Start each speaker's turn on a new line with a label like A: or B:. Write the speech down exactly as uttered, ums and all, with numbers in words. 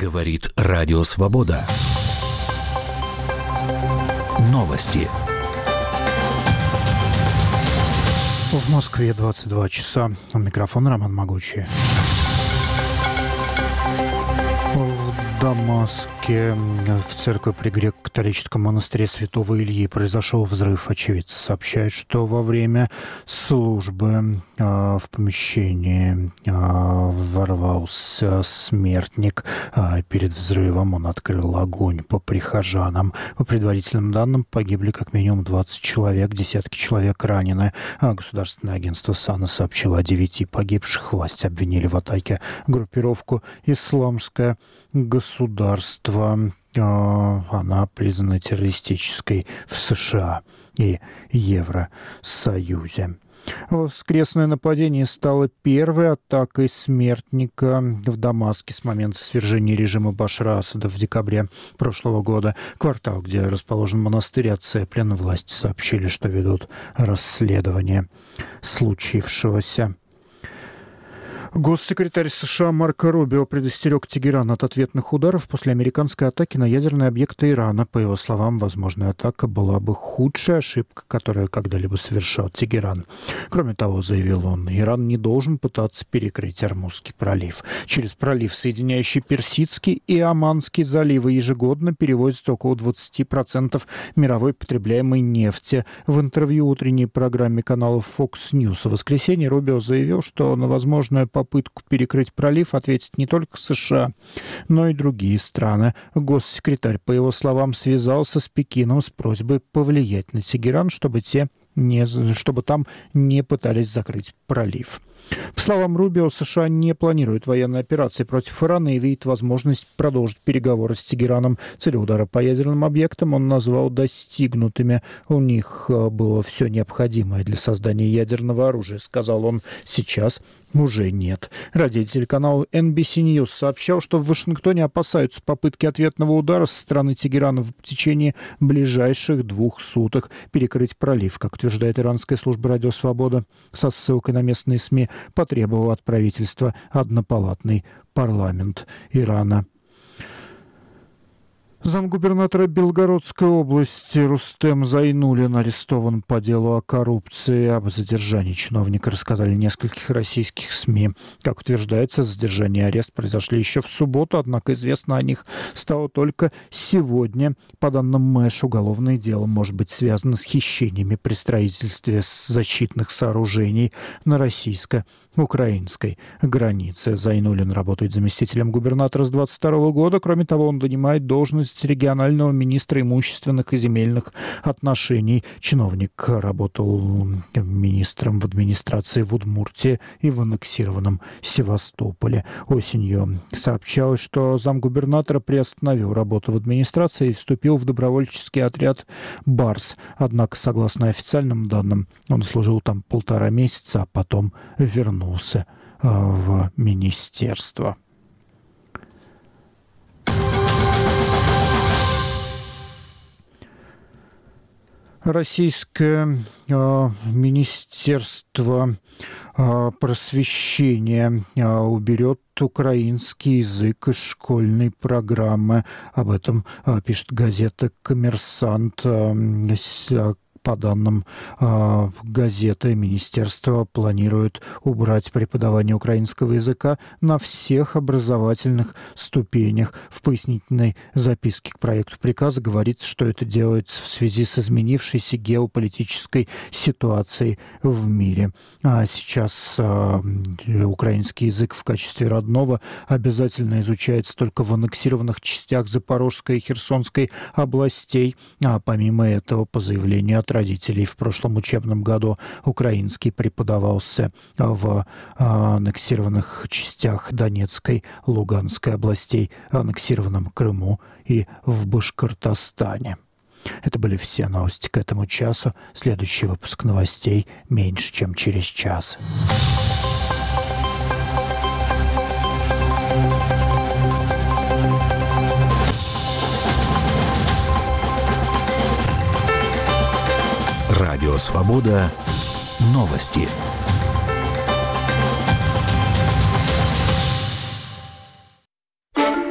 A: Говорит Радио Свобода. Новости.
B: В Москве двадцать два часа. У микрофона Роман Могучий. В Дамаске в церкви при греко-католическом монастыре Святого Ильи произошел взрыв. Очевидцы сообщают, что во время службы э, в помещении э, ворвался смертник. Э, перед взрывом он открыл огонь по прихожанам. По предварительным данным, погибли как минимум двадцать человек, десятки человек ранены. А государственное агентство САНА сообщило о девяти погибших. Власти обвинили в атаке группировку «Исламское государство». Она признана террористической в США и Евросоюзе. Воскресное нападение стало первой атакой смертника в Дамаске с момента свержения режима Башара Асада в декабре прошлого года. Квартал, где расположен монастырь, оцеплен. Власти сообщили, что ведут расследование случившегося. Госсекретарь США Марко Рубио предостерег Тегеран от ответных ударов после американской атаки на ядерные объекты Ирана. По его словам, возможная атака была бы худшей ошибкой, которую когда-либо совершал Тегеран. Кроме того, заявил он, Иран не должен пытаться перекрыть Ормузский пролив. Через пролив, соединяющий Персидский и Оманский заливы, ежегодно перевозится около двадцать процентов мировой потребляемой нефти. В интервью утренней программе канала Fox News в воскресенье Рубио заявил, что на возможную попытку попытку перекрыть пролив ответит не только США, но и другие страны. Госсекретарь, по его словам, связался с Пекином с просьбой повлиять на Тегеран, чтобы те не, чтобы там не пытались закрыть пролив. По словам Рубио, США не планируют военной операции против Ирана и видит возможность продолжить переговоры с Тегераном. Цели удара по ядерным объектам он назвал достигнутыми. У них было все необходимое для создания ядерного оружия, сказал он. Сейчас уже нет. Радио телеканал эн би си News сообщал, что в Вашингтоне опасаются попытки ответного удара со стороны Тегерана в течение ближайших двух суток перекрыть пролив, как утверждает иранская служба «Радио Свобода» со ссылкой на местные СМИ, потребовал от правительства однопалатный парламент Ирана. Замгубернатора Белгородской области Рустем Зайнуллин арестован по делу о коррупции. Об задержании чиновника рассказали нескольких российских СМИ. Как утверждается, задержание и арест произошли еще в субботу, однако известно о них стало только сегодня. По данным МЭШ, уголовное дело может быть связано с хищениями при строительстве защитных сооружений на российско-украинской границе. Зайнуллин работает заместителем губернатора с двадцать второго года. Кроме того, он занимает должность регионального министра имущественных и земельных отношений. Чиновник работал министром в администрации в Удмуртии и в аннексированном Севастополе. Осенью сообщалось, что замгубернатора приостановил работу в администрации и вступил в добровольческий отряд «Барс». Однако, согласно официальным данным, он служил там полтора месяца, а потом вернулся в министерство. Российское э, министерство э, просвещения э, уберет украинский язык из школьной программы. Об этом э, пишет газета «Коммерсант». Э, с, По данным э, газеты, министерство планирует убрать преподавание украинского языка на всех образовательных ступенях. В пояснительной записке к проекту приказа говорится, что это делается в связи с изменившейся геополитической ситуацией в мире. А сейчас э, украинский язык в качестве родного обязательно изучается только в аннексированных частях Запорожской и Херсонской областей. А помимо этого, по заявлению от родителей, в прошлом учебном году украинский преподавался в аннексированных частях Донецкой, Луганской областей, аннексированном Крыму и в Башкортостане. Это были все новости к этому часу. Следующий выпуск новостей меньше, чем через час.
A: Радио Свобода. Новости.